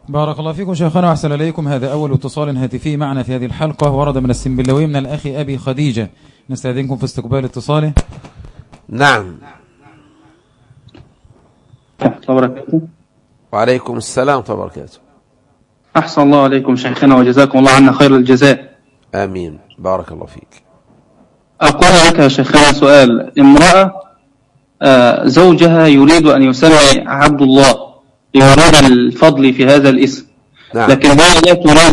بارك الله فيكم شيخنا وأحسن إليكم. هذا أول اتصال هاتفي معنا في هذه الحلقة، ورد من السنبلاوي من الأخ أبي خديجة. نستأذنكم في استقبال اتصاله. نعم. وبركاته. وعليكم السلام ورحمة الله وبركاته. أحسن الله عليكم شيخنا وجزاكم الله عنا خير الجزاء. آمين. بارك الله فيك. أقول لك يا شيخنا سؤال. امرأة زوجها يريد أن يسمي عبد الله ليريد الفضل في هذا الاسم. نعم. لكن هي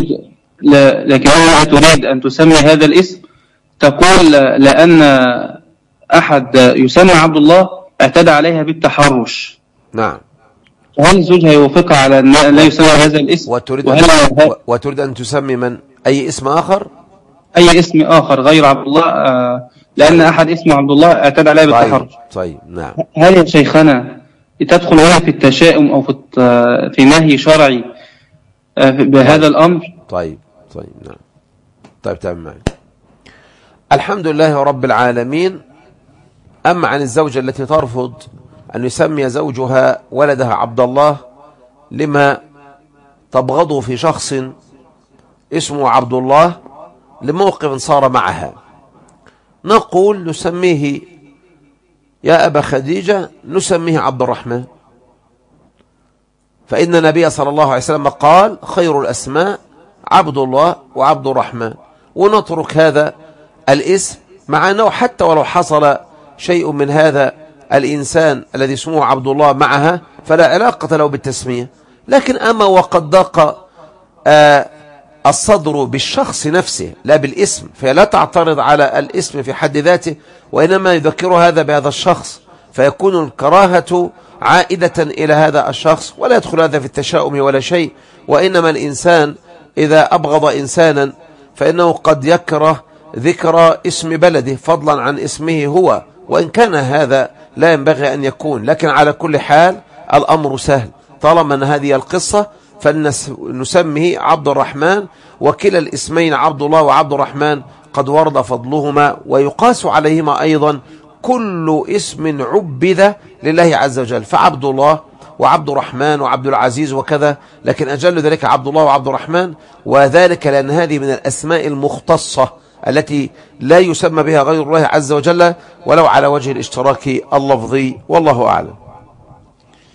لا تريد أن تسمي هذا الاسم. تقول لأن أحد يسمي عبد الله اعتدى عليها بالتحرش. نعم. هل زوجها يوافقها على أن لا يسمى هذا الاسم؟ وتريد أن تسمي من أي اسم آخر؟ أي اسم آخر غير عبد الله، لأن أحد اسمه عبد الله اعتدى عليه بالتحرش. طيب. نعم. هل يا شيخنا تدخل هنا في التشاؤم أو في نهي شرعي بهذا الأمر؟ طيب. نعم. طيب تمام معي. الحمد لله رب العالمين. أما عن الزوجة التي ترفض أن يسمي زوجها ولدها عبد الله لما تبغضه في شخص اسمه عبد الله لموقف صار معها، نقول نسميه يا أبا خديجة نسميه عبد الرحمن، فإن النبي صلى الله عليه وسلم قال خير الأسماء عبد الله وعبد الرحمن، ونترك هذا الاسم مع أنه حتى ولو حصل شيء من هذا الإنسان الذي اسمه عبد الله معها فلا علاقة له بالتسمية. لكن أما وقد ضاق الصدر بالشخص نفسه لا بالاسم، فهي لا تعترض على الاسم في حد ذاته، وإنما يذكر هذا بهذا الشخص، فيكون الكراهة عائدة إلى هذا الشخص، ولا يدخل هذا في التشاؤم ولا شيء. وإنما الإنسان إذا أبغض إنسانا فإنه قد يكره ذكر اسم بلده فضلا عن اسمه هو، وإن كان هذا لا ينبغي أن يكون. لكن على كل حال الأمر سهل طالما أن هذه القصة، فلنسميه عبد الرحمن، وكلا الاسمين عبد الله وعبد الرحمن قد ورد فضلهما، ويقاس عليهما أيضا كل اسم عبد لله عز وجل، فعبد الله وعبد الرحمن وعبد العزيز وكذا، لكن أجل ذلك عبد الله وعبد الرحمن، وذلك لأن هذه من الأسماء المختصة التي لا يسمى بها غير الله عز وجل ولو على وجه الاشتراك اللفظي، والله أعلم.